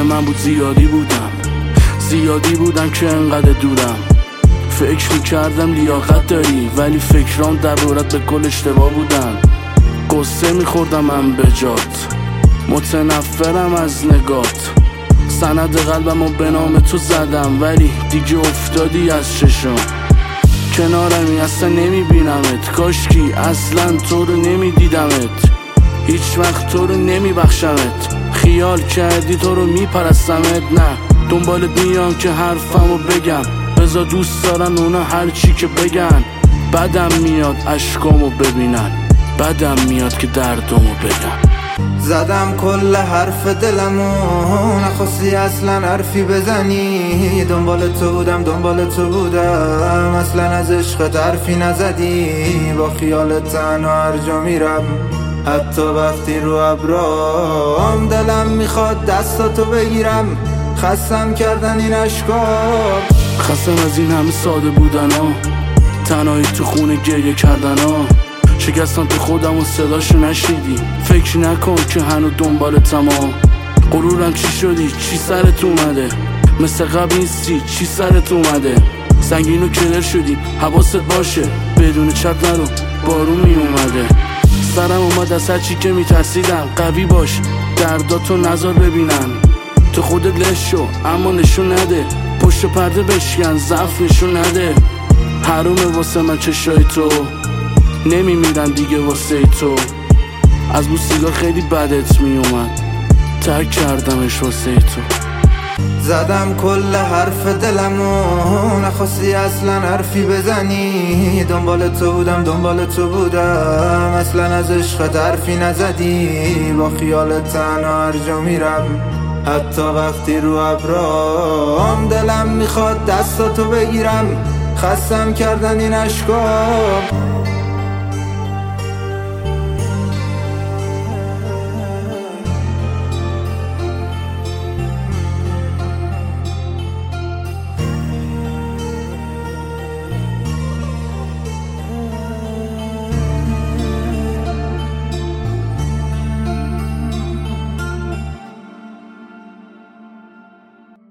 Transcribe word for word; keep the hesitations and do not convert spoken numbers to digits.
من بود زیادی بودم زیادی بودم که انقدر دورم. فکر میکردم لیاقت داری ولی فکرام در دورت به کل اشتباه بودن. قصه میخوردم من به جات، متنفرم از نگات. سند قلبمو به نام تو زدم ولی دیگه افتادی از چشم. کنارمی اصلا نمیبینمت، کاشکی اصلا تو رو نمیدیدمت. هیچ وقت تو رو نمیبخشمت، خیال کردی تو رو میپرستمت. نه دنبالت میام که حرفمو بگم، بذار دوست دارن اونا هر چی که بگن. بدم میاد اشکامو ببینن، بدم میاد که دردمو بگم. زدم کل حرف دلمو، نخواستی اصلا حرفی بزنی. دنبال تو بودم دنبال تو بودم، اصلا از عشقت حرفی نزدی. با خیالت تنها هر جا میرم، حتی وقتی رو ابرام. دلم میخواد دستاتو بگیرم، خستم کردن این اشکا. خستم از این همه ساده بودن ها، تنهایی تو خونه گریه کردن ها. شکستم تو خودم و صداشو نشیدی، فکر نکن که هنو دنبالتم ها. غرورم چی شدی؟ چی سرت اومده؟ مثل قبل نیستی؟ چی سرت اومده؟ سنگین و کلر شدی، حواست باشه بدون چت نرو، بارون می اومده. سرم اومد از هر چی که میترسیدم، قوی باش درداتو نذار ببینن. تو خودت لش شو اما نشون نده، پشت پرده بشکن ضعف نشون نده. حرومه واسه من چشای تو، نمیمیرن دیگه واسه تو. از بو سیگار خیلی بدت میومد، ترک کردمش واسه تو. زدم کل حرف دلمو، نخواستی اصلا حرفی بزنی. دنبال تو بودم دنبال تو بودم، اصلا از عشقت حرفی نزدی. با خیالت تنها هر جا میرم، حتی وقتی رو ابرام. دلم میخواد دستاتو بگیرم، خستم کردن این اشکا.